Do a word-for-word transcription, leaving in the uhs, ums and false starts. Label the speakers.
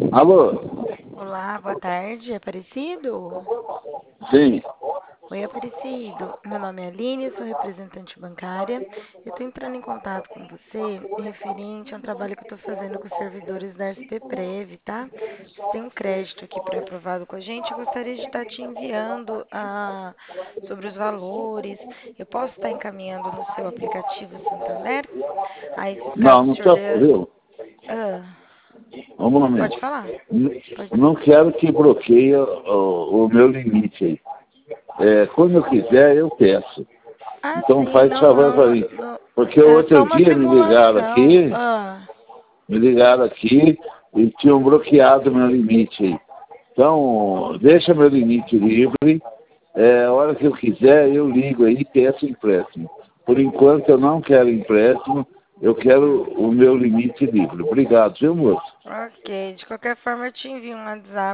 Speaker 1: Alô?
Speaker 2: Olá, boa tarde, Aparecido?
Speaker 1: Sim.
Speaker 2: Oi, Aparecido. Meu nome é Aline, sou representante bancária. Eu estou entrando em contato com você referente a um trabalho que eu estou fazendo com os servidores da S P Prev, tá? Você tem um crédito aqui pré-aprovado com a gente. Eu gostaria de estar te enviando ah, sobre os valores. Eu posso estar encaminhando no seu aplicativo Santander? Aí,
Speaker 1: Não,
Speaker 2: caso o
Speaker 1: não
Speaker 2: senhor...
Speaker 1: quero,
Speaker 2: eh,
Speaker 1: viu?
Speaker 2: ah,
Speaker 1: Um momento.
Speaker 2: pode falar?
Speaker 1: N-
Speaker 2: Pode.
Speaker 1: Não quero que bloqueie o, o meu limite aí. É, quando eu quiser, eu peço.
Speaker 2: Ah,
Speaker 1: Então
Speaker 2: sim,
Speaker 1: faz
Speaker 2: não,
Speaker 1: favor
Speaker 2: não,
Speaker 1: para
Speaker 2: não,
Speaker 1: mim.
Speaker 2: não.
Speaker 1: Porque
Speaker 2: É só
Speaker 1: outro
Speaker 2: uma
Speaker 1: dia me ligaram
Speaker 2: simulação.
Speaker 1: aqui,
Speaker 2: Ah,
Speaker 1: me ligaram aqui e tinham bloqueado meu limite aí. Então, deixa meu limite livre. É, a hora que eu quiser, eu ligo aí e peço empréstimo. Por enquanto, eu não quero empréstimo, eu quero
Speaker 2: hum,
Speaker 1: o meu limite livre. Obrigado, viu, moço?
Speaker 2: ok. De qualquer forma, eu te envio um WhatsApp.